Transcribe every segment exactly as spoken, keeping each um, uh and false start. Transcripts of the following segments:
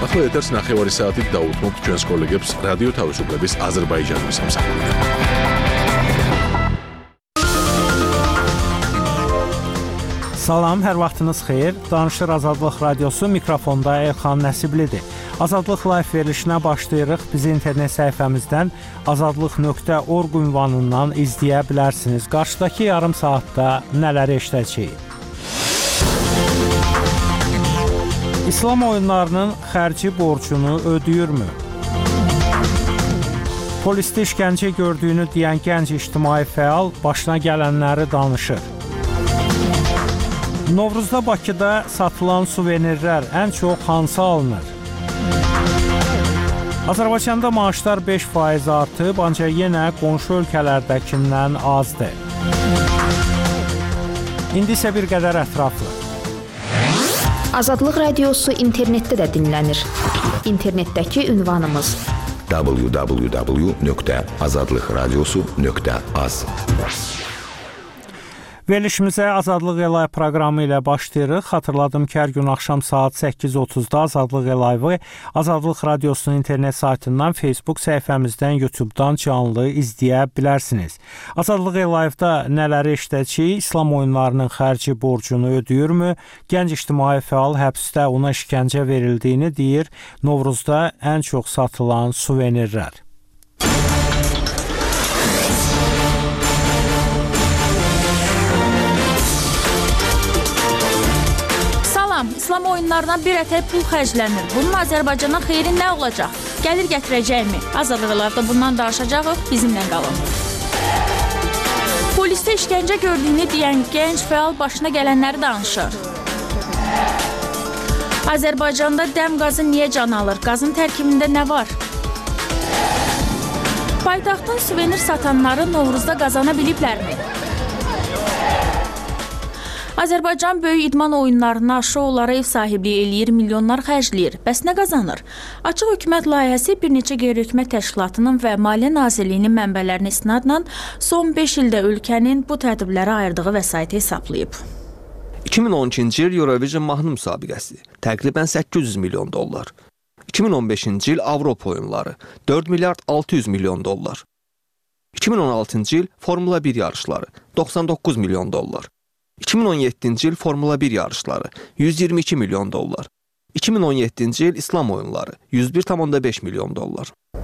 ახლა ეთერს ნახევარი საათით დაუთმობთ ჩვენს კოლეგებს რადიო თავისუფლების აზერბაიჯანის სამსახურიდან. Salam, hər vaxtınız xeyir. Danışır Azadlıq Radiosu, mikrofonda Elxan Nəsiblidir. Azadlıq Live verilişinə başlayırıq. Bizi internet səhifəmizdən azadlıq nöqtə org ünvanından izləyə bilərsiniz. Qarşıdakı yarım saatda nələri eşidəcəyik? İslam oyunlarının xərci borcunu ödəyirmi? Polisdə işgəncə gördüyünü deyən gənc ictimai fəal başına gələnləri danışır. Novruzda Bakıda satılan suvenirlər ən çox hansı alınır? Azərbaycanda maaşlar beş faiz artıb, ancaq yenə qonşu ölkələrdəkindən azdır. İndi isə bir qədər ətraflı. Azadlıq Radiosu internetdə də dinlənir. İnternetdəki ünvanımız w w w nöqtə azadlıq radiosu nöqtə az. Verilişimizə Azadlıq Elay proqramı ilə başlayırıq. Xatırladım ki, hər gün axşam saat səkkiz otuzda Azadlıq Elayı Azadlıq Radiosunun internet saytından, Facebook səhifəmizdən, YouTube'dan canlı izləyə bilərsiniz. Azadlıq Elayıda nələri eşidəcəyik? İslam oyunlarının xərci borcunu ödəyirmi? Gənc ictimai fəal həbsdə ona işgəncə verildiyini deyir. Novruzda ən çox satılan suvenirlər. İslam oyunlarına bir ətək pul xərclənir. Bunun Azərbaycana xeyri nə olacaq? Gəlir gətirəcəkmi? Azadlıq Elayıda bundan danışacağıq. Bizimlə qalın. Polisdə işgəncə gördüyünü deyən gənc fəal başına gələnləri danışır. Azərbaycanda dəm qazı niyə can alır? Qazın tərkibində nə var? Paytaxtın suvenir satanları Novruzda qazana biliblərmi? Azərbaycan böyük idman oyunlarına, şoulara ev sahibliyi eləyir, milyonlar xərcləyir. Bəs nə qazanır? Açıq hökumət layihəsi bir neçə qeyri-hökumət təşkilatının və Maliyyə Nazirliyinin mənbələrinə istinadla son beş ildə ölkənin bu tədbirlərə ayırdığı vəsaiti hesablayıb. iki min on ikinci il Eurovision mahnı müsabiqəsi təqribən səkkiz yüz milyon dollar. iki min on beşinci il Avropa oyunları dörd milyard altı yüz milyon dollar. iki min on altıncı il Formula bir yarışları doxsan doqquz milyon dollar. iki min on yeddinci il Formula bir yarışları yüz iyirmi iki milyon dollar. iki min on yeddinci il İslam oyunları yüz bir tam beş milyon dollar.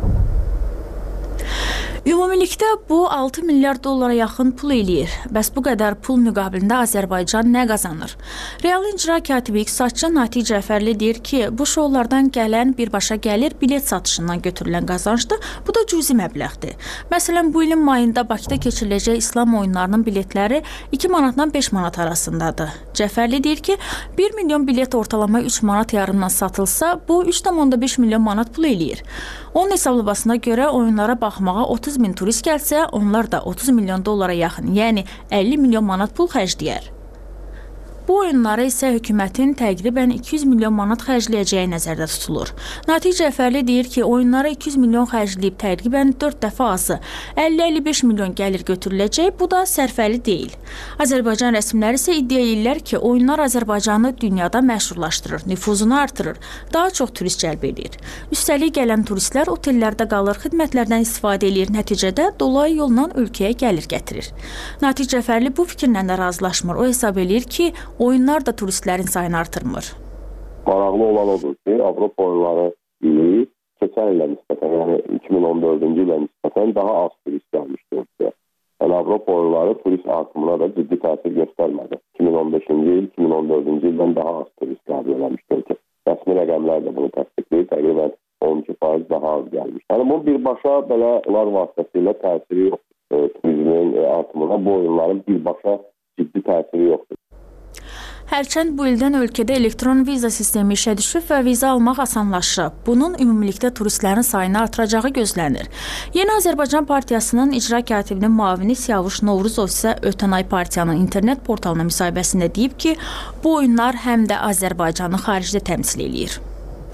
Ümumilikdə bu altı milyard dollara yaxın pul eləyir. Bəs bu qədər pul müqabilində Azərbaycan nə qazanır? Real icra katibi iqtisadçı Natiq Cəfərli deyir ki, bu şoulardan gələn birbaşa gəlir bilet satışından götürülən qazancdır. Bu da cüzi məbləğdir. Məsələn, bu ilin mayında Bakıda keçiriləcək İslam oyunlarının biletləri iki manatdan beş manat arasındadır. Cəfərli deyir ki, bir milyon bilet ortalama üç manat yarımdan satılsa, bu üç tam beş milyon manat pul eləyir. Onun hesablamasına görə oyunlara baxmağa otuz min turist gəlsə, onlar da otuz milyon dollara yaxın, yəni əlli milyon manat pul xərcləyər. Bu oyunlara isə hökumətin təqribən iki yüz milyon manat xərcləyəcəyi nəzərdə tutulur. Natiq Cəfərli deyir ki, oyunlara iki yüz milyon xərcləyib təqribən dörd dəfə azı əlli əlli beş milyon gəlir götürüləcək, bu da sərfəli deyil. Azərbaycan rəsmiləri isə iddia edirlər ki, oyunlar Azərbaycanı dünyada məşhurlaşdırır, nüfuzunu artırır, daha çox turist cəlb edir. Üstəlik gələn turistlər otellərdə qalır, xidmətlərdən istifadə edir, nəticədə dolayı yolla ölkəyə gəlir gətirir. Natiq Cəfərli bu fikirlə də razılaşmır. O hesab edir ki, oyunlar da turistlərin sayını artırmır. Maraqlı olan odur ki, Avropa oyunları ili keçən ilə nisbətən, yəni iki min on dördüncü ilə nisbətən daha az turist gəlmişdir ölkəyə. Yəni Avropa oyunları turist artımına da ciddi təsir göstərmədi. iki min on beşinci il, iki min on dördüncü ildən daha az turist qəbul eləmişdir ölkə. Rəsmi rəqəmlər də bunu təsdiqləyir, təqribən on iki faiz daha az gəlmiş. Yəni bu birbaşa belə onlar vasitəsilə təsiri yoxdur. Turizmin artımına bu oyunların birbaşa ciddi təsiri yoxdur. Hərçənd bu ildən ölkədə elektron viza sistemi işə düşüb və viza almaq asanlaşıb. Bunun ümumilikdə turistlərin sayını artıracağı gözlənir. Yeni Azərbaycan Partiyasının icra katibinin müavini Siyavuş Novruzov isə ötən ay partiyanın internet portalına müsahibəsində deyib ki, bu oyunlar həm də Azərbaycanı xaricdə təmsil eləyir.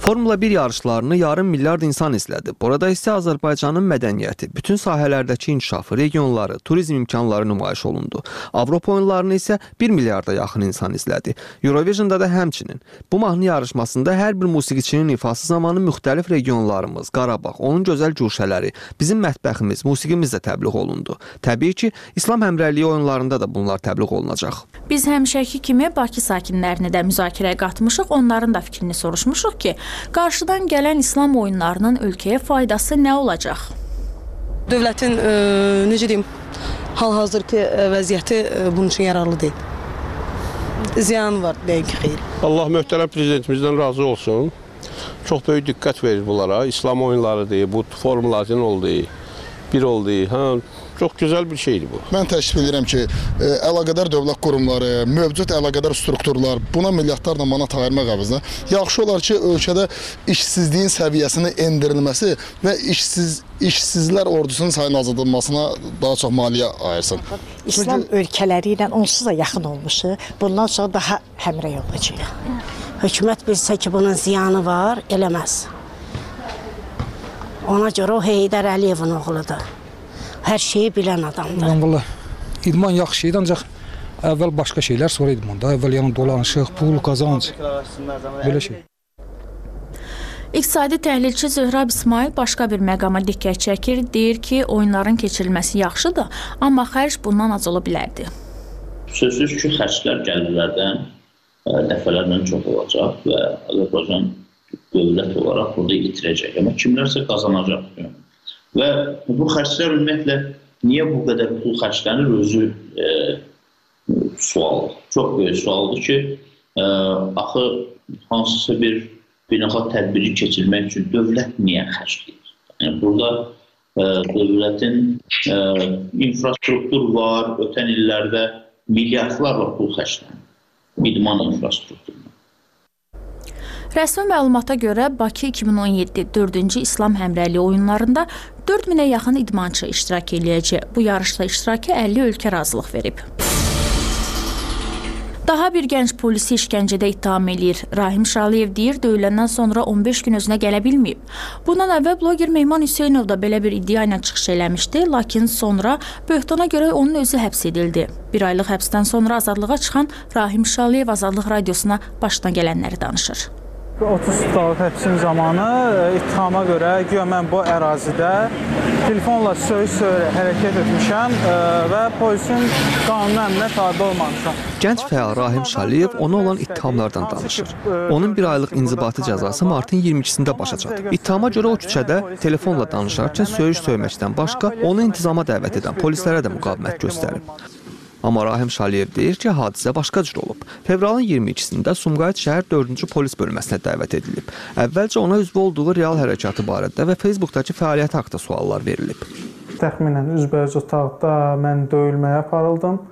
Formula bir yarışlarını yarım milyard insan izlədi. Burada isə Azərbaycanın mədəniyyəti, bütün sahələrdəki inkişafı, regionları, turizm imkanları nümayiş olundu. Avropa oyunlarını isə bir milyarda yaxın insan izlədi. Eurovision'da da həmçinin. Bu mahnı yarışmasında hər bir musiqiçinin ifası zamanı müxtəlif regionlarımız, Qarabağ, onun gözəl güşələri, bizim mətbəximiz, musiqimiz də təbliğ olundu. Təbii ki, İslam həmrəyliyi oyunlarında da bunlar təbliğ olunacaq. Biz həmişəki kimi Bakı sakinlərini də müzakirəyə qatmışıq, onların da fikrini soruşmuşuq ki, qarşıdan gələn İslam oyunlarının ölkəyə faydası nə olacaq? Dövlətin e, necə deyim, hal-hazırki e, vəziyyəti e, bunun üçün yararlı deyil. Ziyan var, deyək ki, xeyr. Allah möhtərəm prezidentimizdən razı olsun. Çox böyük diqqət verir bunlara. İslam oyunları deyil, bu formulatin oldu, bir oldu. Ha, çox gözəl bir şeydir bu. Mən təşkil edirəm ki, əlaqədar dövlət qurumları, mövcud əlaqədar strukturlar buna milyardlarla manat ayırmaq əvəzinə yaxşı olar ki, ölkədə işsizliyin səviyyəsinin endirilməsi və işsiz işsizlər ordusunun sayının azaldılmasına daha çox maliyyə ayırsın. İslam ölkələri ilə onsuz da yaxın olmuşuq. Bundan sonra daha həmrəy olacaq. Hökumət bilsə ki, bunun ziyanı var, eləməz. Ona görə o Heydər Əliyevin oğludur. Hər şeyi bilən adamdır. Mən valla idman yaxşı şeydir, ancaq əvvəl başqa şeylər, sonra idmanda. Əvvəl yəni dolanışıq, pul, qazanc, belə şey. İqtisadi təhlilçi Zöhrab İsmail başqa bir məqama diqqət çəkir. Deyir ki, oyunların keçirilməsi yaxşıdır, amma xərc bundan az ola bilərdi. Sözsüz ki, xərclər gəlirlərdən dəfələrlə çox olacaq və Azərbaycan dövlət olaraq burada itirəcək. Amma kimlərsə qazanacaq. Və bu xərclər ümumiyyətlə niyə bu qədər pul xərclənir özü e, sualdır. Çox böyük sualdır ki, e, axı hansısa bir beynəlxalq tədbiri keçirmək üçün dövlət niyə xərcləyir? Yəni burada e, dövlətin e, infrastruktur var, ötən illərdə milyardlarla pul xərclənir. İdman infrastrukturuna. Rəsmi məlumata görə Bakı iki min on yeddi dördüncü İslam həmrəyliyi oyunlarında dörd minə yaxın idmançı iştirak eləyəcək. Bu yarışda iştiraka əlli ölkə razılıq verib. Daha bir gənc polisi işgəncədə ittiham eləyir. Rahim Şaliyev deyir, döyüləndən sonra on beş gün özünə gələ bilməyib. Bundan əvvəl bloger Mehman Hüseynov da belə bir iddia ilə çıxış eləmişdi, lakin sonra böhtana görə onun özü həbs edildi. Bir aylıq həbsdən sonra azadlığa çıxan Rahim Şaliyev Azadlıq Radiosuna başına gələnləri danışır. otuz sutluk həbsin zamanı ittihama görə güya mən bu ərazidə telefonla söyüş-söyürə hərəkət etmişəm və polisin qanuni əmrinə tabe olmamışam. Gənc fəal Rahim Şaliyev ona olan ittihamlardan danışır. Onun bir aylıq inzibati cəzası martın iyirmi ikisində başa çatıb. İttihama görə o küçədə telefonla danışarkən söyüş söyməkdən başqa onu intizama dəvət edən polislərə də müqavimət göstərib. Amma Rahim Şaliyev deyir ki, hadisə başqa cür olub. Fevralın iyirmi ikisində Sumqayıt şəhər dördüncü polis bölməsinə dəvət edilib. Əvvəlcə ona üzv olduğu real hərəkatı barədə və Facebookdakı fəaliyyəti haqqında suallar verilib. Təxminən üzbəüz otaqda mən döyülməyə aparıldım.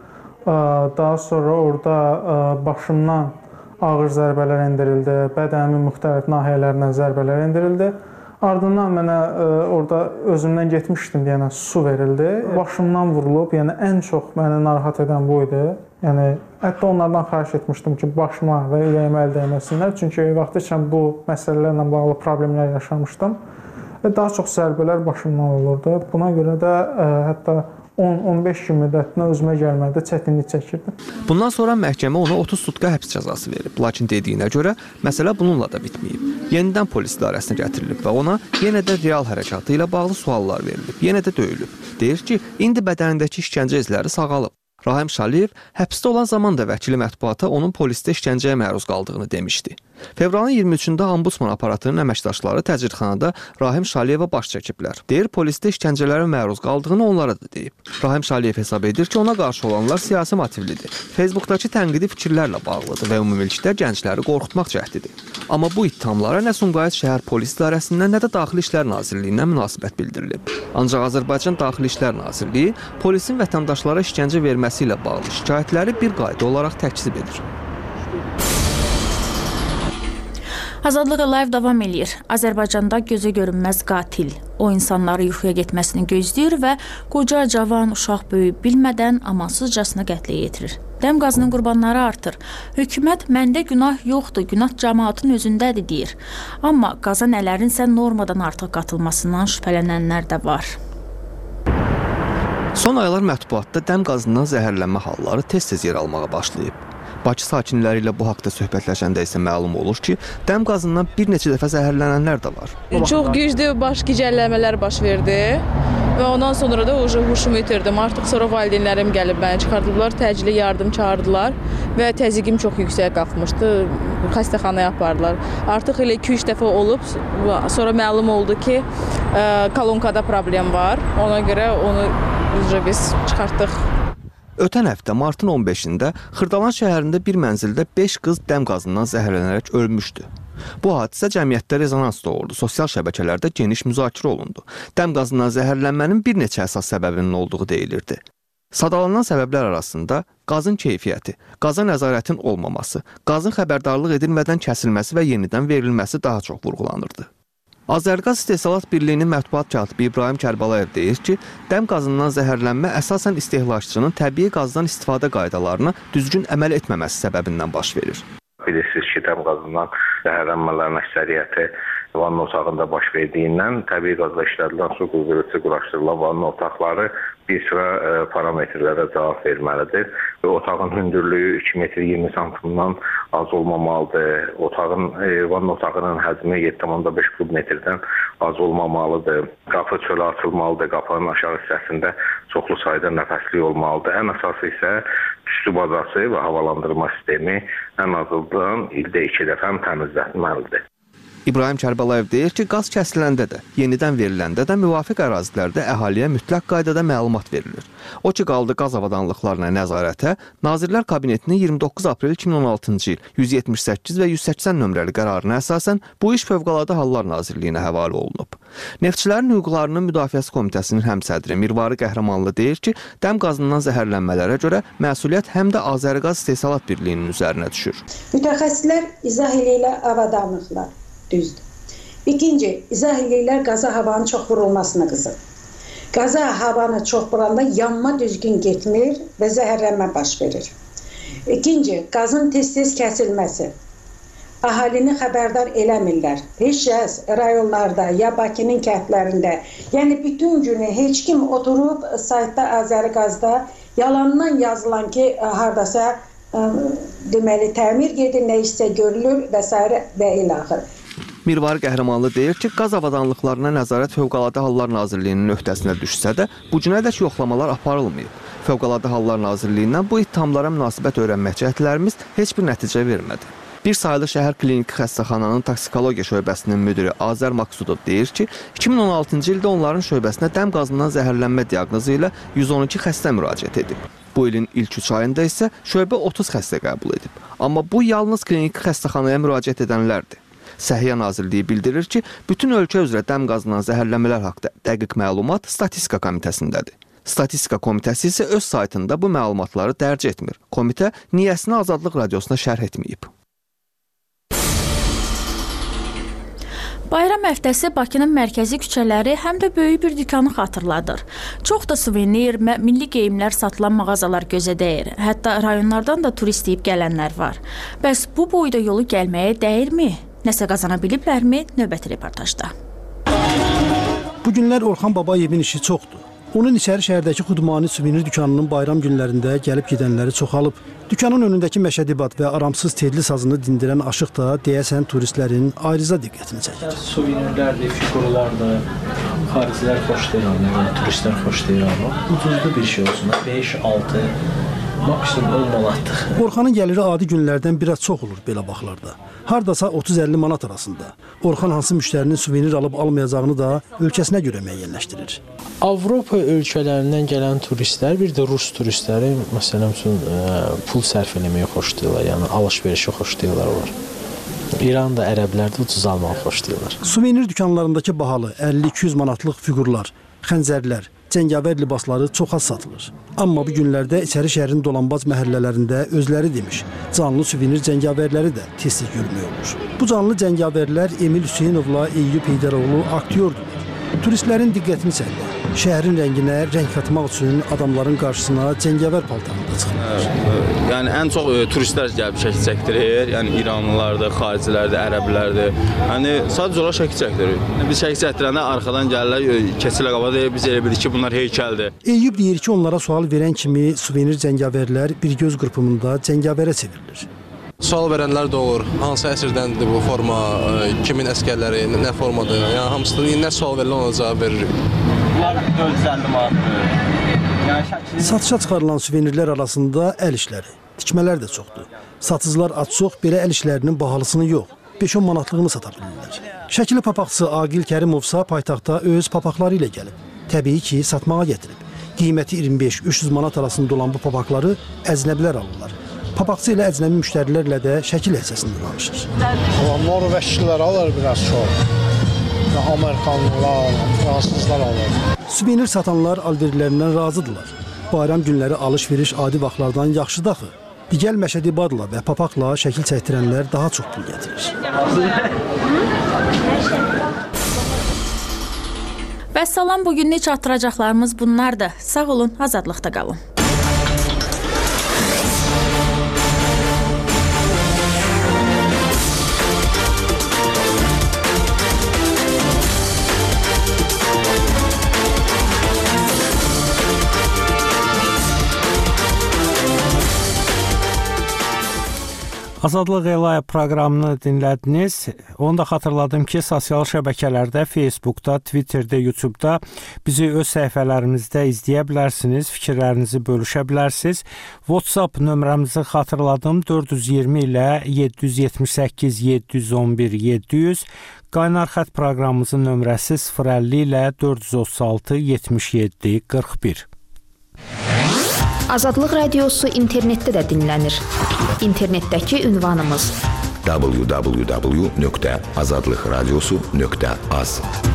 Daha sonra orada başımdan ağır zərbələr endirildi, bədənimin müxtəlif nahiyələrindən zərbələr endirildi. Ardından mənə e, orada özümdən getmişdim deyənə su verildi. Başımdan vurulub, yəni ən çox məni narahat edən bu idi. Yəni hətta onlardan xahiş etmişdim ki, başıma və ürəyimə əl dəyməsinlər. Çünki vaxtilə bu məsələlərlə bağlı problemlər yaşamışdım. Və daha çox zərbələr başımdan olurdu. Buna görə də e, hətta on on beş gün müddətinə özümə gəlmədə çətinlik çəkirdim. Bundan sonra məhkəmə ona otuz sutka həbs cəzası verib. Lakin dediyinə görə məsələ bununla da bitməyib. Yenidən polis idarəsinə gətirilib və ona yenə də real hərəkatı ilə bağlı suallar verilib. Yenə də döyülüb. Deyir ki, indi bədənindəki işgəncə izləri sağalıb. Rahim Şaliyev həbsdə olan zaman da vəkili mətbuata onun polisdə işgəncəyə məruz qaldığını demişdi. Fevralın iyirmi üçündə Ombudsman aparatının əməkdaşları təcridxanada Rahim Şaliyevə baş çəkiblər. Deyir, polisdə işgəncələrə məruz qaldığını onlara da deyib. Rahim Şaliyev hesab edir ki, ona qarşı olanlar siyasi motivlidir. Facebookdakı tənqidi fikirlərlə bağlıdır və ümumilikdə gəncləri qorxutmaq cəhdidir. Amma bu ittihamlara nə Sumqayıt şəhər polis idarəsindən, nə də Daxili İşlər Nazirliyindən münasibət bildirilib. Ancaq Azərbaycan Daxili İşlər Nazirliyi polisin vətəndaşlara işgəncə verməsi ilə bağlı şikayətləri bir qayda olaraq təkzib edir. Azadlıq Əliyev davam eləyir. Azərbaycanda gözə görünməz qatil. O insanları yuxuya getməsini gözləyir və qoca, cavan, uşaq, böyük bilmədən amansızcasına qətlə yetirir. Dəm qazının qurbanları artır. Hökumət məndə günah yoxdur, günah cəmaatın özündədir deyir. Amma qaza nələrinsə normadan artıq qatılmasından şübhələnənlər də var. Son aylar mətbuatda dəm qazından zəhərlənmə halları tez-tez yer almağa başlayıb. Bakı sakinləri ilə bu haqda söhbətləşəndə isə məlum olur ki, dəm qazından bir neçə dəfə zəhərlənənlər də var. Çox güclü baş gicəlləmələr baş verdi və ondan sonra da huşumu itirdim. Artıq sonra valideynlərim gəlib məni çıxardıblar, təcili yardım çağırdılar və təzyiqim çox yüksək qalxmışdı. Xəstəxanaya apardılar. Artıq elə iki üç dəfə olub, sonra məlum oldu ki, kolonkada problem var. Ona görə onu biz çıxartdıq. Ötən həftə martın on beşində Xırdalan şəhərində bir mənzildə beş qız dəm qazından zəhərlənərək ölmüşdü. Bu hadisə cəmiyyətdə rezonans doğurdu, sosial şəbəkələrdə geniş müzakirə olundu. Dəm qazından zəhərlənmənin bir neçə əsas səbəbinin olduğu deyilirdi. Sadalanan səbəblər arasında qazın keyfiyyəti, qaza nəzarətin olmaması, qazın xəbərdarlıq edilmədən kəsilməsi və yenidən verilməsi daha çox vurğulanırdı. Azərqaz İstehsalat Birliyinin mətbuat katibi İbrahim Kərbalayev deyir ki, dəm qazından zəhərlənmə əsasən istehlakçının təbii qazdan istifadə qaydalarına düzgün əməl etməməsi səbəbindən baş verir. Bilirsiniz ki, dəm qazından zəhərlənmələrin əksəriyyəti vanna otağında baş verdiyindən təbii qazla işlədilən su qurğurucu quraşdırılan vanna otaqları bir sıra e, parametrlərə cavab verməlidir. Və otağın hündürlüyü iki metr iyirmi santimdən az olmamalıdır. Otağın, e, vanna otağının həcmi yeddi tam beş kub metrdən az olmamalıdır. Qapı çölə açılmalıdır. Qapının aşağı hissəsində çoxlu sayda nəfəslik olmalıdır. Ən əsası isə üstü bacası və havalandırma sistemi ən azından ildə iki dəfə təmizlənməlidir. İbrahim Kərbalayev deyir ki, qaz kəsiləndə də, yenidən veriləndə də müvafiq ərazilərdə əhaliyə mütləq qaydada məlumat verilir. O ki, qaldı qaz avadanlıqlarına nəzarətə, Nazirlər Kabinetinin iyirmi doqquz aprel iki min on altıncı il yüz yetmiş səkkiz və yüz səksən nömrəli qərarına əsasən bu iş Fövqəladə Hallar Nazirliyinə həvalə olunub. Neftçilərin Hüquqlarının Müdafiəsi Komitəsinin həmsədri Mirvari Qəhrəmanlı deyir ki, dəm qazından zəhərlənmələrə görə məsuliyyət həm də Azərqaz İstehsalat Birliyinin üzərinə düşür. Mütəxəssislər izah eləyirlər avadanlıqlar. Düzdür. İkinci, izah eləyirlər qaza havanın çox vurulmasına qızır. Qaza havanı çox vuranda yanma düzgün getmir və zəhərlənmə baş verir. İkinci, qazın tez-tez kəsilməsi. Əhalini xəbərdar eləmirlər. Heç kəs rayonlarda ya Bakının kəndlərində, yəni bütün günü heç kim oturub saytda Azərqazda yalandan yazılan ki, hardasa ə, deməli təmir gedir, nə isə görülür və s. və ilə axır. Mirvari Qəhrəmanlı deyir ki, qaz avadanlıqlarına nəzarət Fövqəladə Hallar Nazirliyinin öhdəsinə düşsə də, bu günədək yoxlamalar aparılmayıb. Fövqəladə Hallar Nazirliyindən bu ittihamlara münasibət öyrənmək cəhdlərimiz heç bir nəticə vermədi. Bir sayılı şəhər kliniki xəstəxananın toksikologiya şöbəsinin müdiri Azər Maksudov deyir ki, iki min on altıncı ildə onların şöbəsinə dəm qazından zəhərlənmə diaqnozu ilə yüz on iki xəstə müraciət edib. Bu ilin ilk üç ayında isə şöbə otuz xəstə qəbul edib. Amma bu yalnız kliniki xəstəxanaya müraciət edənlərdir. Səhiyyə Nazirliyi bildirir ki, bütün ölkə üzrə dəm qazından zəhərlənmələr haqqında dəqiq məlumat Statistika Komitəsindədir. Statistika Komitəsi isə öz saytında bu məlumatları dərc etmir. Komitə niyəsini Azadlıq Radiosuna şərh etməyib. Bayram həftəsi Bakının mərkəzi küçələri həm də böyük bir dükanı xatırladır. Çox da suvenir, milli geyimlər satılan mağazalar gözə dəyir. Hətta rayonlardan da turist deyib gələnlər var. Bəs bu boyda yolu gəlməyə dəyirmi? Nəsə qazana biliblərmi? Növbəti reportajda. Bu günlər Orxan Babayevin işi çoxdur. Onun içəri şəhərdəki Xudmani suvenir dükanının bayram günlərində gəlib gedənləri çoxalıb. Dükanın önündəki məşədibat və aramsız telli sazını dindirən aşıq da deyəsən turistlərin ayrıca diqqətini çəkir. Suvenirlərdir, figurlardır, xaricilər xoşlayır, turistlər xoşlayır. Ucuzlu bir şey olsun, beş altı maksimum on manatlıq. Orxanın gəliri adi günlərdən biraz çox olur belə baxlarda. Hardasa otuz əlli manat arasında. Orxan hansı müştərinin suvenir alıb almayacağını da ölkəsinə görə müəyyənləşdirir. Avropa ölkələrindən gələn turistlər, bir də rus turistləri məsələn üçün pul sərf eləməyi xoşlayırlar, yəni alış-verişi xoşlayırlar onlar. İranda ərəblər də ucuz almağı xoşlayırlar. Suvenir dükanlarındakı bahalı əlli iki yüz manatlıq figurlar, xəncərlər, cəngavər libasları çox az satılır. Amma bu günlərdə içəri şəhərin dolanbaz məhəllələrində özləri demiş, canlı suvenir cəngavərləri də tez-tez görmək olur. Bu canlı cəngavərlər Emil Hüseynovla Eyyub Heydəroğlu aktyordular. Turistlərin diqqətini çəkdi. Şəhərin rənginə rəng katmaq üçün adamların qarşısına cəngəvər paltarında çıxırlar. Yəni ən çox e, turistlər gəlib şəkil çəkdirir. Yəni İranlılardır, xaricilərdir, ərəblərdir. Yəni sadəcə olaraq şəkil çəkdirir. Biz şəkil çəkdirəndə arxadan gəlirlər, keçirlər qabada biz elə bildik ki, bunlar heykəldir. Eyyub deyir ki, onlara sual verən kimi suvenir cəngəvərlər bir göz qırpımında cəngəvərə çevrilir. Sual verənlər də olur. Hansı əsrdəndir bu forma, kimin əskərləri, nə formadır? Yəni hamısı nə sual verilir, ona cavab veririk. Bunlar dörd yüz əlli manatdır. Satışa çıxarılan suvenirlər arasında əl işləri, tikmələr də çoxdur. Satıcılar az-çox belə əl işlərinin bahalısını yox, beş on manatlığını sata bilirlər. Şəkili papaqçısı Aqil Kərimovsa paytaxtda öz papaqları ilə gəlib. Təbii ki, satmağa gətirib. Qiyməti iyirmi beş üç yüz manat arasında olan bu papaqları əcnəbilər alırlar. Papaqçı ilə əcnəbi müştərilərlə də şəkil hissəsində danışır. Norveçlilər alır biraz çox. Amerikanlılar, fransızlar alır. Suvenir satanlar alverlərindən razıdırlar. Bayram günləri alış-veriş adi vaxtlardan yaxşıdır axı. Digər məşədibadla və papaqla şəkil çəkdirənlər daha çox pul gətirir. Və salam, bugünlük çatdıracaqlarımız bunlardır. Sağ olun, azadlıqda qalın. Azadlıq Elaya proqramını dinlədiniz. Onu da xatırladım ki, sosial şəbəkələrdə, Facebookda, Twitterdə, YouTube'da bizi öz səhifələrimizdə izləyə bilərsiniz, fikirlərinizi bölüşə bilərsiniz. WhatsApp nömrəmizi xatırladım, dörd yüz iyirmi ilə yeddi yüz yetmiş səkkiz yeddi yüz on bir yeddi yüz. Qaynar xətt proqramımızın nömrəsi sıfır əlli ilə dörd yüz otuz altı yetmiş yeddi qırx bir. Azadlıq Radiosu internetdə də dinlənir. İnternetdəki ünvanımız w w w nöqtə azadlıqradiosu nöqtə az.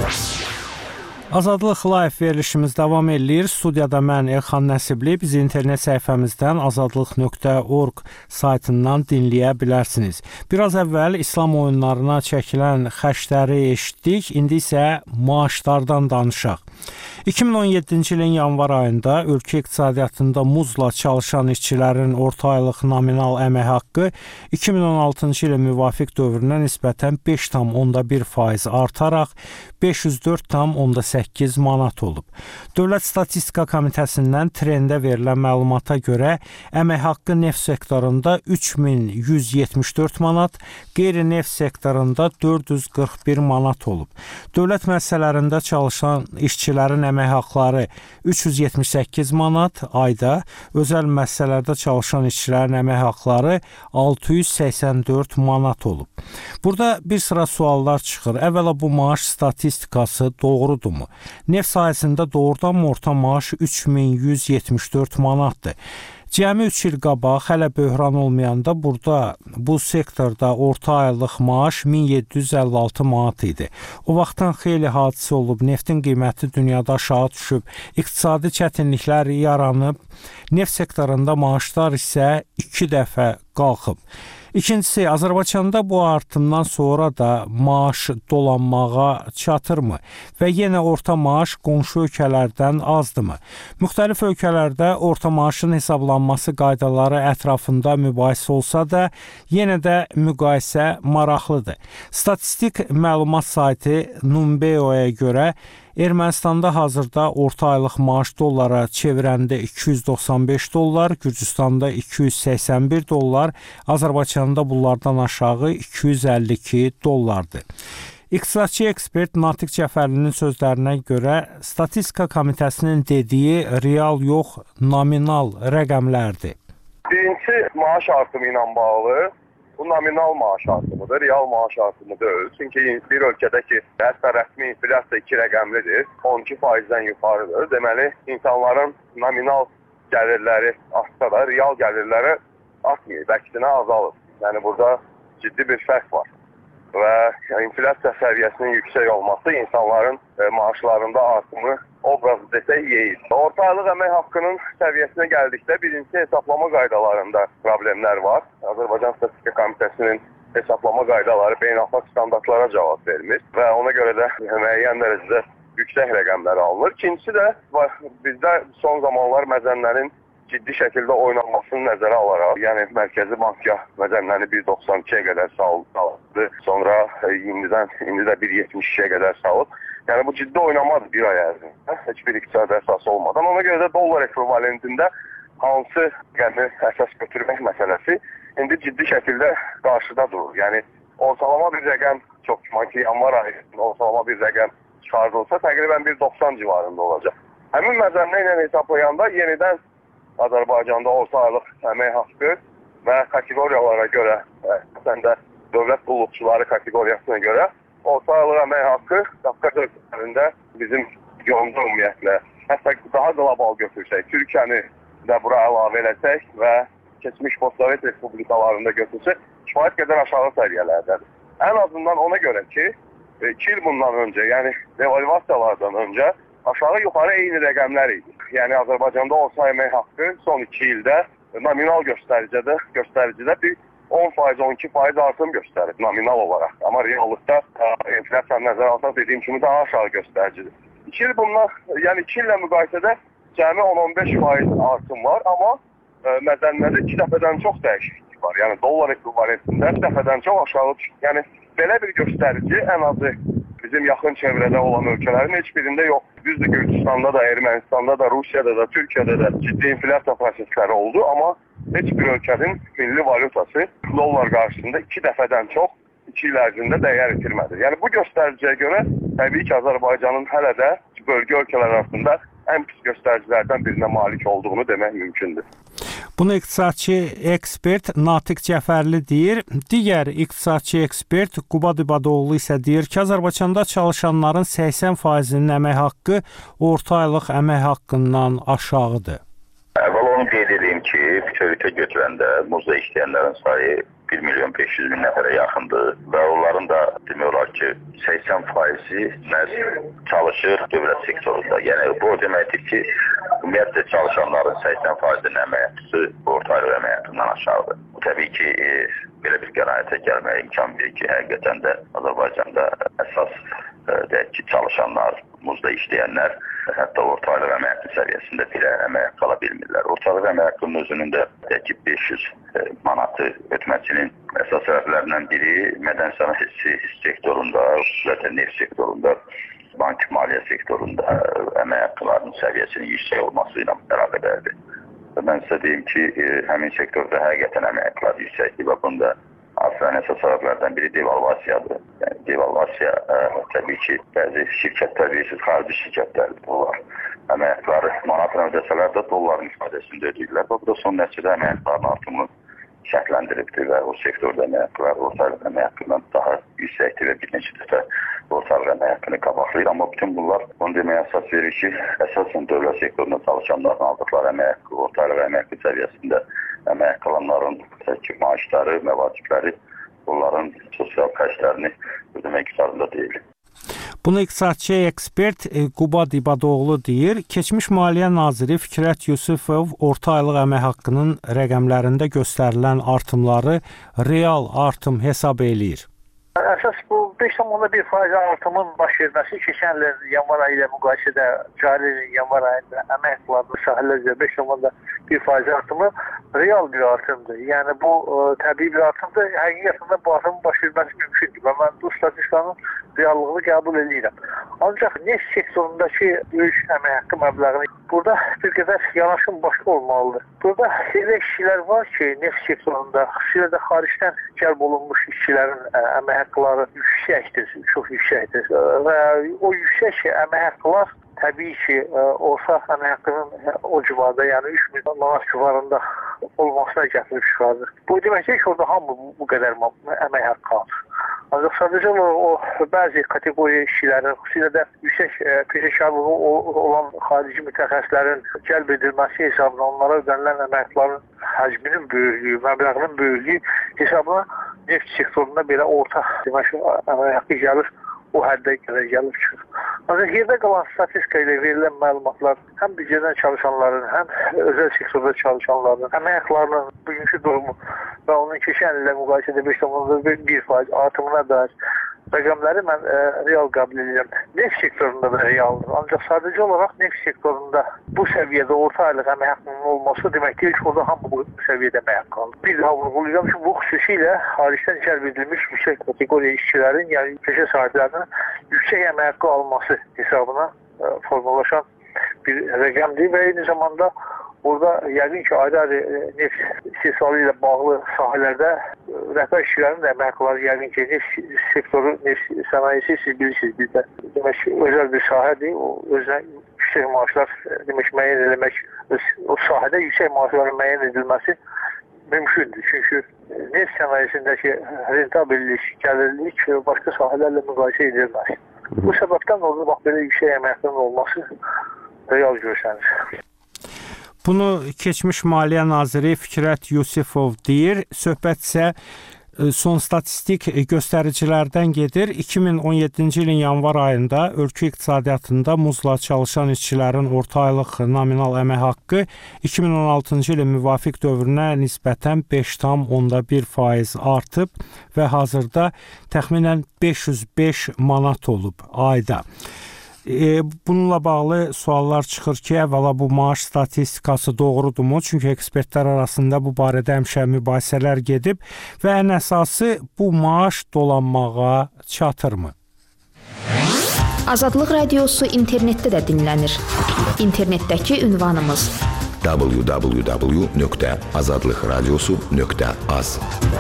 Azadlıq Live verilişimiz davam edir. Studiyada mən Elxan Nəsibli. Bizi internet səhifəmizdən azadlıq nöqtə org saytından dinləyə bilərsiniz. Biraz əvvəl İslam oyunlarına çəkilən xərcləri eşitdik. İndi isə maaşlardan danışaq. iki min on yeddinci ilin yanvar ayında ölkə iqtisadiyyatında muzla çalışan işçilərin orta aylıq nominal əmək haqqı iki min on altıncı ilə müvafiq dövrünə nisbətən beş tam onda bir faiz artaraq beş yüz dörd tam onda səkkiz manat olub. Dövlət Statistika Komitəsindən trendə verilən məlumata görə əmək haqqı neft sektorunda üç min yüz yetmiş dörd manat, qeyri-neft sektorunda dörd yüz qırx bir manat olub. Dövlət müəssisələrində çalışan işçilərin əmək haqqları üç yüz yetmiş səkkiz manat ayda, özəl müəssisələrdə çalışan işçilərin əmək haqqları altı yüz səksən dörd manat olub. Burada bir sıra suallar çıxır. Əvvəla bu maaş statistikası doğrudurmu? Neft sahəsində doğrudan orta maaş üç min yüz yetmiş dörd manatdır. Cəmi üç il qabaq, hələ böhran olmayanda burada bu sektorda orta aylıq maaş min yeddi yüz əlli altı manat idi. O vaxtdan xeyli hadisə olub, neftin qiyməti dünyada aşağı düşüb, iqtisadi çətinliklər yaranıb, neft sektorunda maaşlar isə iki dəfə qalxıb. İkincisi, Azərbaycanda bu artımdan sonra da maaş dolanmağa çatırmı və yenə orta maaş qonşu ölkələrdən azdırmı? Müxtəlif ölkələrdə orta maaşın hesablanması qaydaları ətrafında mübahisə olsa da, yenə də müqayisə maraqlıdır. Statistik məlumat saiti Numbeo'ya görə Ermənistanda hazırda orta aylıq maaş dollara çevirəndə iki yüz doxsan beş dollar, Gürcüstanda iki yüz səksən bir dollar, Azərbaycanda bunlardan aşağı iki yüz əlli iki dollardır. İqtisadçı ekspert Natiq Cəfərlinin sözlərinə görə Statistika Komitəsinin dediyi real yox, nominal rəqəmlərdir. Birincisi maaş artımı ilə bağlı. Bu nominal maaş artımıdır, real maaş artımı deyil. Çünki bir ölkədə ki, hətta rəsmi inflyasiya iki rəqəmlidir, on iki faizdən yuxarıdır. Deməli, insanların nominal gəlirləri artsa da, real gəlirləri artmıyor, əksinə azalır. Yəni, burada ciddi bir fərq var. Və inflyasiya səviyyəsinin yüksək olması insanların maaşlarında artımı obraz desək yeyir. Orta aylıq əmək haqqının səviyyəsinə gəldikdə birincisi hesablama qaydalarında problemlər var. Azərbaycan Statistika Komitəsinin hesablama qaydaları beynəlxalq standartlara cavab vermir və ona görə də müəyyən dərəcədə yüksək rəqəmlər alınır. İkincisi də bizdə son zamanlar məzənlərin ciddi şəkildə oynanmasını nəzərə alaraq, yəni Mərkəzi Bankya məzənləri bir doxsan ikiyə qədər saldı, sonra indidən indi də bir yetmiş ikiyə qədər salıb. Yəni bu ciddi oynamadır bir ay ərzində, heç bir iqtisadi əsası olmadan. Ona görə də dollar ekvivalentində hansı rəqəmi əsas götürmək məsələsi indi ciddi şəkildə qarşıda durur. Yəni ortalama bir rəqəm, çox güman ki, yanvar ayında ortalama bir rəqəm çıxardılsa təqribən bir doxsan civarında olacaq. Həmin məzənlə ilə hesablayanda yenidən Azərbaycanda orta aylıq əmək haqqı və kateqoriyalara görə, əsasən də dövlət qulluqçuları kateqoriyasına görə orta aylıq əmək haqqı Qafqaz ölkələrində bizim yolunda ümumiyyətlə, hətta daha qlobal götürsək, Türkiyəni də bura əlavə eləsək və keçmiş postsovet respublikalarında götürsək, kifayət qədər aşağı səviyyələrdədir. Ən azından ona görə ki, iki il bundan öncə, yəni devalvasiyalardan öncə aşağı yuxarı eyni rəqəmlər idi. Yəni Azərbaycanda orta əmək haqqı son iki ildə nominal göstəricidə, göstəricidə bir on faiz, on iki faiz artım göstərir nominal olaraq. Amma reallıqda enflasiyanı nəzərə alsaq dediyim kimi daha aşağı göstəricidir. iki il bundan, yəni iki illə müqayisədə cəmi on on beş faiz artım var, amma məzənlərdə iki dəfədən çox dəyişiklik var. Yəni dollar ekvivalentində iki dəfədən çox aşağı düşür. Yəni belə bir göstərici ən azı bizim yaxın çevrədə olan ölkələrin heç birində yox. Düzdür, Gürcüstanda da, Ermənistanda da, Rusiyada da, Türkiyədə də ciddi inflyasiya prosesləri oldu, amma heç bir ölkənin milli valyutası dollar qarşısında iki dəfədən çox iki il ərzində dəyər itirmədi. Yəni bu göstəriciyə görə təbii ki, Azərbaycanın hələ də bölgə ölkələr arasında ən pis göstəricilərdən birinə malik olduğunu demək mümkündür. Bunu iqtisadçı ekspert Natiq Cəfərli deyir. Digər iqtisadçı ekspert Qubad İbadoğlu isə deyir ki, Azərbaycanda çalışanların səksən faizinin əmək haqqı orta aylıq əmək haqqından aşağıdır. Əvvəl onu qeyd edeyim ki, bütövlükdə götürəndə muzda işləyənlərin sayı bir milyon beş yüz min nəfərə yaxındır və onların da demək olar ki, səksən faizi məhz çalışır dövlət sektorunda. Yəni bu o deməkdir ki, ümumiyyətlə çalışanların səksən faizinin əmək haqqısı orta aylıq əmək haqqından aşağıdır. Təbii ki, e, belə bir qənaətə gəlməyə imkan verir ki, həqiqətən də Azərbaycanda əsas e, deyək ki, çalışanlar, muzda işləyənlər hətta orta aylıq əmək haqqı səviyyəsində belə əmək haqqı ala bilmirlər. Orta aylıq əmək haqqının özünün də deyək ki, beş yüz manatı ötməsinin əsas səbəblərindən biri mədən sənayesi sektorunda, xüsusilə neft sektorunda, bank maliyyə sektorunda əmək haqqılarının səviyyəsinin yüksək olması ilə əlaqədardır. Mən sizə deyim ki, həmin sektorda həqiqətən əmək haqqıları yüksəkdir və bunda aslında əsas səbəblərdən biri devalvasiyadır. Yəni, devalvasiya ə, təbii ki, bəzi şirkətlər bilirsiniz, xarici şirkətlərdir bunlar. Əmək haqqıları manatla ödəsələr də dolların ifadəsində ödəyirlər. Bu da son nəticədə əmək haqqılarının artımını şərtləndiribdir və o sektorda əmək haqqıları ortalıq əmək haqqından daha yüksəkdir və bir neçə dəfə ortalıq əmək haqqını qabaqlayır. Amma bütün bunlar onu deməyə əsas verir ki, əsasən dövlət sektorunda çalışanların aldıqları əmək haqqı, ortalıq əmək haqqı səviyyəsində əmək haqqı alanların maaşları, məvacibləri, onların sosial xərclərini ödəmək qüdrətində deyil. Bunu iqtisadçı ekspert Qubad İbadoğlu deyir. Keçmiş Maliyyə Naziri Fikrət Yusifov orta aylıq əmək haqqının rəqəmlərində göstərilən artımları real artım hesab eləyir. Əsas bu beş nöqtə bir faiz artımın baş verməsi keçən ilin yanvar ayı ilə müqayisədə cari ilin yanvar ayında əmək haqqlarının sahələr üzrə beş nöqtə bir faiz artımı real bir artımdır. Yəni bu ə, təbii bir artımdır. Həqiqətən bu artımın baş verməsi mümkündür və mən bu statistikanın reallığını qəbul edirəm. Ancaq neft sektorundakı böyük əmək haqqı məbləğini burada bir qədər yanaşım başqa olmalıdır. Burada elə işçilər var ki, neft sektorunda xüsusilə də xaricdən cəlb olunmuş işçilərin ə, əmək haqqları yüksəkdir, çox yüksəkdir və o yüksək əmək haqqlar təbii ki, orta əmək haqqının o civarda, yəni üç min manat civarında olmasına gətirib çıxardır. Bu deməkdir ki, orada hamı bu qədər əmək haqqı alır. Ancaq sadəcə o, o bəzi kateqoriya işçilərin, xüsusilə də yüksək e, peşəkarlığı olan xarici mütəxəssislərin cəlb edilməsi hesabına onlara ödənilən əməklərin həcminin böyüklüyü, məbləğinin böyüklüyü hesabına neft sektorunda belə orta demək, əmək haqqı gəlir, o həddə qədər gəlib çıxır. Ancaq yerdə qalan statistika ilə verilən məlumatlar həm büdcədən çalışanların, həm özəl sektorda çalışanların əmək haqqlarının bugünkü durumu və onun keçən illə müqayisədə beş nöqtə bir faiz artımına dair rəqəmləri mən ə, real qəbul edirəm. Neft sektorunda da realdır. Ancaq sadəcə olaraq neft sektorunda bu səviyyədə orta aylıq əmək haqqının olması demək deyil ki, orada hamı bu səviyyədə əmək haqqı alır. Bir daha vurğulayacağım ki, bu xüsusilə xaricdən cəlb edilmiş yüksək kateqoriya işçilərin, yəni peşə sahiblərinin yüksək əmək haqqı alması hesabına ə, formalaşan bir rəqəmdir və eyni zamanda burada yəqin ki, ayrı-ayrı neft istehsalı ilə bağlı sahələrdə rəhbər işçilərin də əmək haqqları yəqin ki, neft sektoru, neft sənayesi siz bilirsiniz bizdə. Demək ki, özəl bir sahədir. O özünə yüksək maaşlar demək müəyyən eləmək, o sahədə yüksək maaşların müəyyən edilməsi mümkündür. Çünki neft sənayesindəki rentabillik, gəlirlik başqa sahələrlə müqayisə edilməz. Bu səbəbdən orada bax belə yüksək əmək haqqının olması real görsənir. Bunu keçmiş Maliyyə naziri Fikrət Yusifov deyir. Söhbət isə son statistik göstəricilərdən gedir. iki min on yeddinci ilin yanvar ayında ölkə iqtisadiyyatında muzla çalışan işçilərin orta aylıq nominal əmək haqqı iki min on altıncı ilin müvafiq dövrünə nisbətən beş tam onda bir faiz artıb və hazırda təxminən beş yüz beş manat olub ayda. E, bununla bağlı suallar çıxır ki, əvvəla bu maaş statistikası doğrudurmu? Çünki ekspertlər arasında bu barədə həmişə mübahisələr gedib və ən əsası bu maaş dolanmağa çatırmı? Azadlıq Radiosu internetdə də dinlənir. İnternetdəki ünvanımız w w w nöqtə azadlıq radiosu nöqtə az.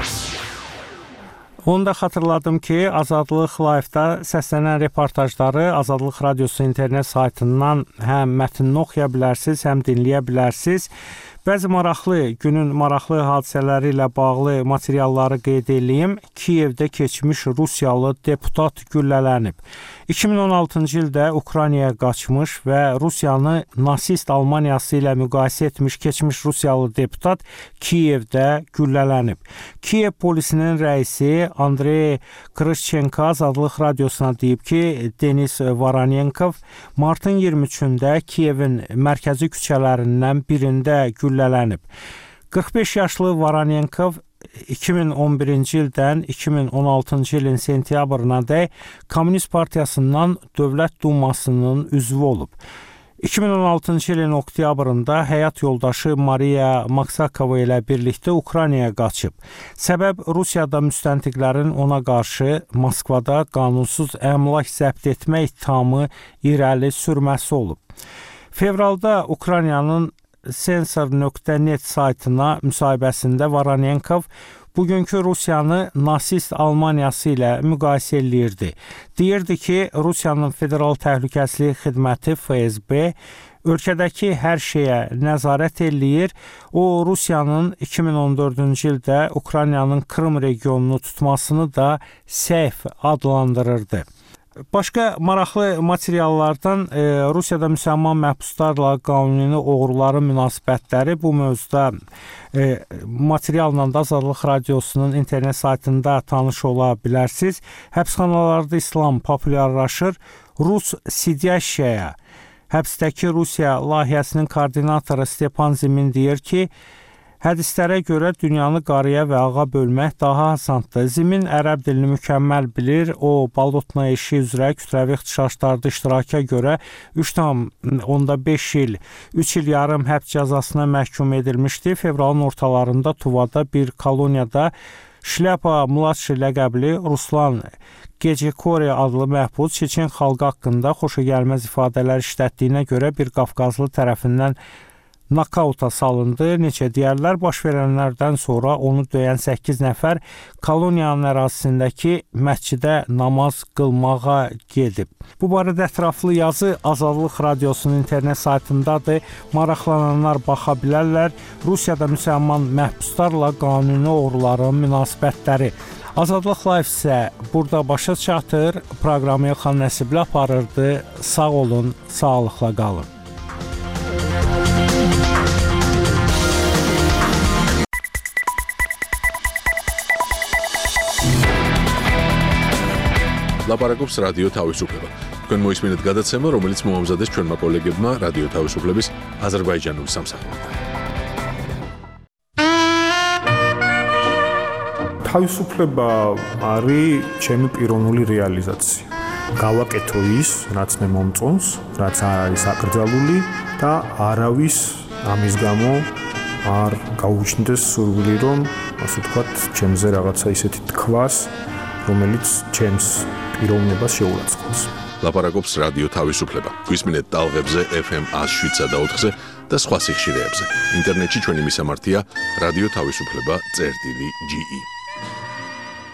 Onu da xatırladım ki, Azadlıq Live-da səslənən reportajları Azadlıq Radiosu internet saytından həm mətnini oxuya bilərsiniz, həm dinləyə bilərsiniz. Bəzi maraqlı, günün maraqlı hadisələri ilə bağlı materialları qeyd edeyim. Kiyevdə keçmiş Rusiyalı deputat güllələnib. iki min on altıncı ildə Ukraynaya qaçmış və Rusiyanı nasist Almaniyası ilə müqayisə etmiş keçmiş Rusiyalı deputat Kiyevdə güllələnib. Kiyev polisinin rəisi Andrey Krışçenko Azadlıq Radiosuna deyib ki, Denis Varanyenkov martın iyirmi üçündə Kiyevin mərkəzi küçələrindən birində güllələnib. qırx beş yaşlı Varanyenkov iki min on birinci ildən iki min on altıncı ilin sentyabrınadək Komünist Partiyasından Dövlət Dumasının üzvü olub. iki min on altıncı ilin oktyabrında həyat yoldaşı Mariya Maksakova ilə birlikdə Ukraynaya qaçıb. Səbəb Rusiyada müstəntiqlərin ona qarşı Moskvada qanunsuz əmlak zəbt etmə ittihamı irəli sürməsi olub. Fevralda Ukraynanın sensor nöqtə net saytına müsahibəsində Varanyenkov bugünkü Rusiyanı nasist Almaniyası ilə müqayisə eləyirdi. Deyirdi ki, Rusiyanın Federal Təhlükəsizlik Xidməti F S B ölkədəki hər şeyə nəzarət eləyir. O, Rusiyanın iki min on dördüncü ildə Ukraynanın Krım regionunu tutmasını da səhv adlandırırdı. Başqa maraqlı materiallardan e, Rusiyada müsəlman məhbuslarla qanuni oğruların münasibətləri bu mövzuda e, materialla da Azadlıq Radiosunun internet saytında tanış ola bilərsiniz. Həbsxanalarda İslam populyarlaşır. Rus Sidyashaya, həbsdəki Rusiya layihəsinin koordinatoru Stepan Zimin deyir ki, hədislərə görə dünyanı qarıya və ağa bölmək daha asandır. Zimin ərəb dilini mükəmməl bilir. O, Balotna işi üzrə kütləvi ixtişaşlarda iştiraka görə üç tam onda beş il, üç il yarım həbs cəzasına məhkum edilmişdi. Fevralın ortalarında Tuvada bir koloniyada Şlyapa Mladşi ləqəbli Ruslan Gecekori adlı məhbus Çeçen xalqı haqqında xoşagəlməz ifadələr işlətdiyinə görə bir Qafqazlı tərəfindən nakauta salındı. Neçə deyərlər, baş verənlərdən sonra onu döyən səkkiz nəfər koloniyanın ərazisindəki məscidə namaz qılmağa gedib. Bu barədə ətraflı yazı Azadlıq Radiosunun internet saytındadır. Maraqlananlar baxa bilərlər. Rusiyada müsəlman məhbuslarla qanuni oğruların münasibətləri. Azadlıq Live isə burada başa çatır. Proqramı Elxan Nəsibli aparırdı. Sağ olun, sağlıqla qalın. ლაპარაკობს რადიო თავისუფლება. თქვენ მოისმინეთ გადაცემა, რომელიც მოამზადეს ჩვენმა კოლეგებმა რადიო თავისუფლების აზერბაიჯანული სამსახურიდან. თავისუფლება არის ჩემი პიროვნული რეალიზაცია. გავაკეთო ის, რაც მე მომწონს, რაც არ არის აკრძალული და არავის ამის გამო არ გაუჩნდეს სურვილი, რომ ასე ვთქვათ, ჩემზე რაღაცა ისეთი თქვას, რომელიც ჩემს პიროვნებას შეურაცხყოფს. ლაპარაკობს რადიო თავისუფლება. გვისმინეთ ტალღებზე ეფ ემ one oh seven point four და სხვა სიხშირეებზე. ინტერნეტში ჩვენი მისამართია რადიო თავისუფლება წერტილი ჯი ი.